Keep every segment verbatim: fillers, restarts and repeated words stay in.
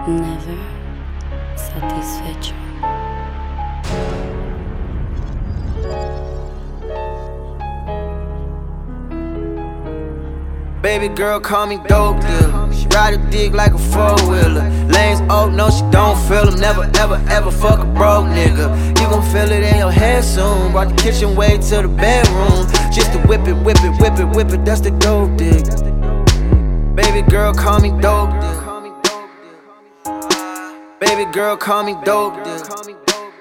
Never satisfecho. Baby girl call me dope dealer. She ride a dick like a four-wheeler. Lanes oh no, she don't feel them. Never, ever, ever fuck a broke nigga. You gon' feel it in your head soon. Brought the kitchen way to the bedroom. Just to whip it, whip it, whip it, whip it. That's the dope dick. Baby girl call me dope dealer. Baby girl call me dope dealer.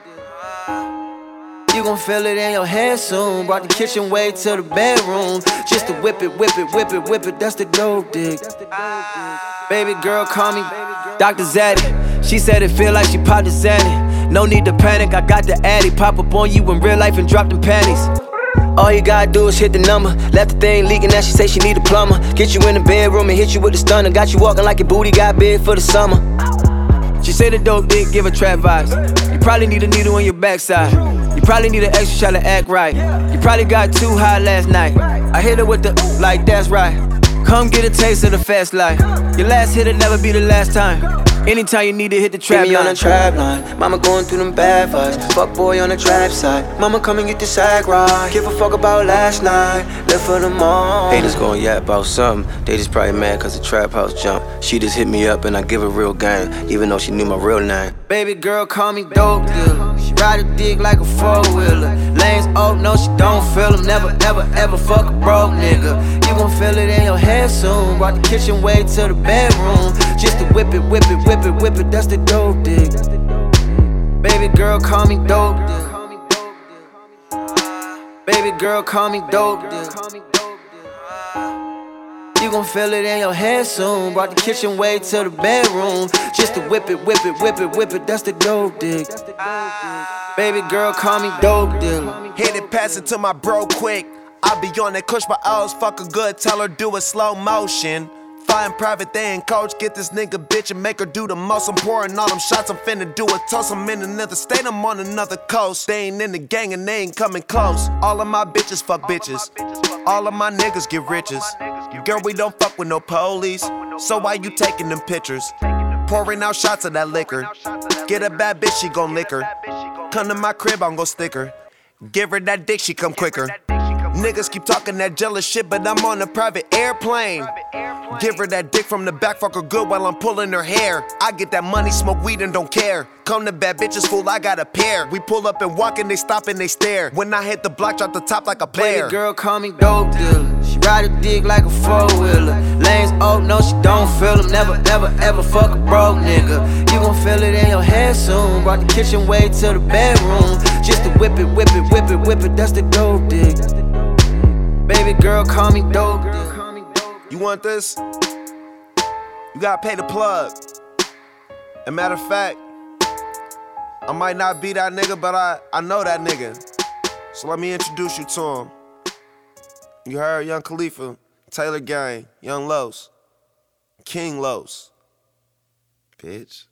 You gon' feel it in your head soon. Brought the kitchen way to the bedroom. Just to whip it, whip it, whip it, whip it. That's the dope dick. Baby girl call me Doctor Zaddy. She said it feel like she popped a Zanny. No need to panic, I got the Addy. Pop up on you in real life and drop them panties. All you gotta do is hit the number. Left the thing leaking, now she say she need a plumber. Get you in the bedroom and hit you with the stunner. Got you walking like your booty got big for the summer. She say the dope dick give her trap vibes. You probably need a needle on your backside. You probably need an extra shot to act right. You probably got too high last night. I hit her with the like that's right. Come get a taste of the fast life. Your last hit'll never be the last time. Anytime you need to hit the trap line. Get me on the trap line. Mama going through them bad vibes. Fuck boy on the trap side. Mama come and get the sack right. Give a fuck about last night. Live for the morning. Haters gon' yap about something. They just probably mad cause the trap house jumped. She just hit me up and I give her real game, even though she knew my real name. Baby girl call me dope dealer. She ride a dick like a four-wheeler. Lanes oh no, she don't feel them. Never, ever, ever fuck a broke nigga. You gon' feel it in your head soon. Brought the kitchen way to the bedroom. Just to whip it, whip it, whip it, whip it. That's the dope dick. Baby girl call me dope dealer. Baby girl call me dope dealer. You gon' feel it in your head soon. Brought the kitchen way to the bedroom. Just to whip it, whip it, whip it, whip it. That's the dope dick. Baby girl call me dope dealer. Hit it, pass it to my bro quick. I be on that kush, my O's fuck a good. Tell her do it slow motion. Flying private, they ain't coach. Get this nigga bitch and make her do the most. I'm pouring all them shots, I'm finna do a toast. I'm in another state, I'm on another coast. They ain't in the gang and they ain't coming close. All of my bitches fuck bitches. All of my niggas get riches. Girl, we don't fuck with no police. So why you taking them pictures? Pouring out shots of that liquor. Get a bad bitch, she gon' lick her. Come to my crib, I'm gon' stick her. Give her that dick, she come quicker. Niggas keep talking that jealous shit, but I'm on a private airplane. Give her that dick from the back, fuck her good while I'm pulling her hair. I get that money, smoke weed and don't care. Come to bad bitches, fool, I got a pair. We pull up and walk and they stop and they stare. When I hit the block, drop the top like a player. Baby girl call me dope dealer. She ride a dick like a four-wheeler. Lanes oh no, she don't feel them. Never, ever, ever fuck a broke nigga. You gon' feel it in your head soon. Brought the kitchen way to the bedroom. Just to whip it, whip it, whip it, whip it. That's the dope dick. Baby girl call me dope dealer. You want this? You gotta pay the plug. And matter of fact, I might not be that nigga, but I, I know that nigga. So let me introduce you to him. You heard Young Khalifa, Taylor Gang, Young Los, King Los. Bitch.